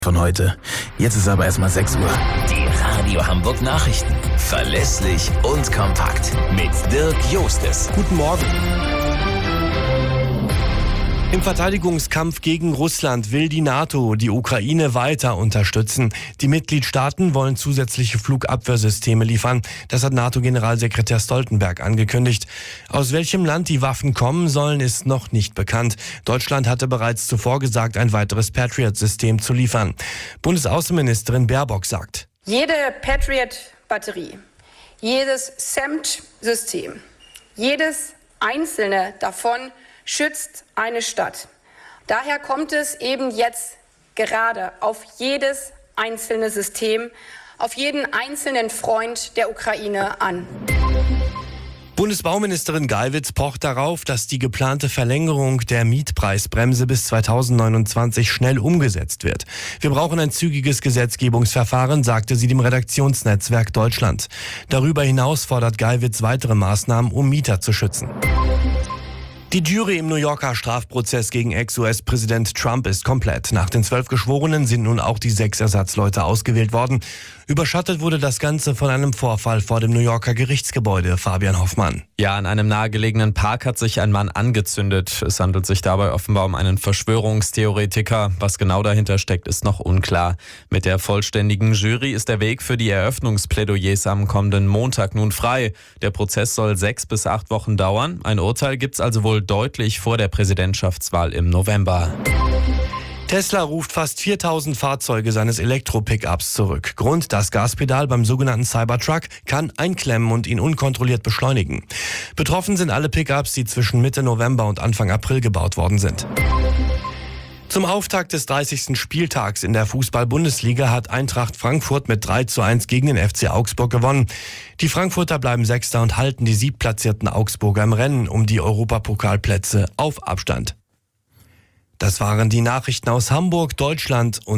von heute. Jetzt ist aber erstmal 6 Uhr. Die Radio Hamburg Nachrichten. Verlässlich und kompakt. Mit Dirk Jostes. Guten Morgen. Im Verteidigungskampf gegen Russland will die NATO die Ukraine weiter unterstützen. Die Mitgliedstaaten wollen zusätzliche Flugabwehrsysteme liefern. Das hat NATO-Generalsekretär Stoltenberg angekündigt. Aus welchem Land die Waffen kommen sollen, ist noch nicht bekannt. Deutschland hatte bereits zuvor gesagt, ein weiteres Patriot-System zu liefern. Bundesaußenministerin Baerbock sagt: Jede Patriot-Batterie, jedes SAM-System, jedes einzelne davon schützt eine Stadt. Daher kommt es eben jetzt gerade auf jedes einzelne System, auf jeden einzelnen Freund der Ukraine an. Bundesbauministerin Geiwitz pocht darauf, dass die geplante Verlängerung der Mietpreisbremse bis 2029 schnell umgesetzt wird. Wir brauchen ein zügiges Gesetzgebungsverfahren, sagte sie dem Redaktionsnetzwerk Deutschland. Darüber hinaus fordert Geiwitz weitere Maßnahmen, um Mieter zu schützen. Die Jury im New Yorker Strafprozess gegen Ex-US-Präsident Trump ist komplett. Nach den 12 Geschworenen sind nun auch die 6 Ersatzleute ausgewählt worden. Überschattet wurde das Ganze von einem Vorfall vor dem New Yorker Gerichtsgebäude. Fabian Hoffmann. Ja, in einem nahegelegenen Park hat sich ein Mann angezündet. Es handelt sich dabei offenbar um einen Verschwörungstheoretiker. Was genau dahinter steckt, ist noch unklar. Mit der vollständigen Jury ist der Weg für die Eröffnungsplädoyers am kommenden Montag nun frei. Der Prozess soll 6 bis 8 Wochen dauern. Ein Urteil gibt's also wohl deutlich vor der Präsidentschaftswahl im November. Tesla ruft fast 4000 Fahrzeuge seines Elektro-Pickups zurück. Grund: das Gaspedal beim sogenannten Cybertruck kann einklemmen und ihn unkontrolliert beschleunigen. Betroffen sind alle Pickups, die zwischen Mitte November und Anfang April gebaut worden sind. Zum Auftakt des 30. Spieltags in der Fußball-Bundesliga hat Eintracht Frankfurt mit 3:1 gegen den FC Augsburg gewonnen. Die Frankfurter bleiben Sechster und halten die 7. Augsburger im Rennen um die Europapokalplätze auf Abstand. Das waren die Nachrichten aus Hamburg, Deutschland und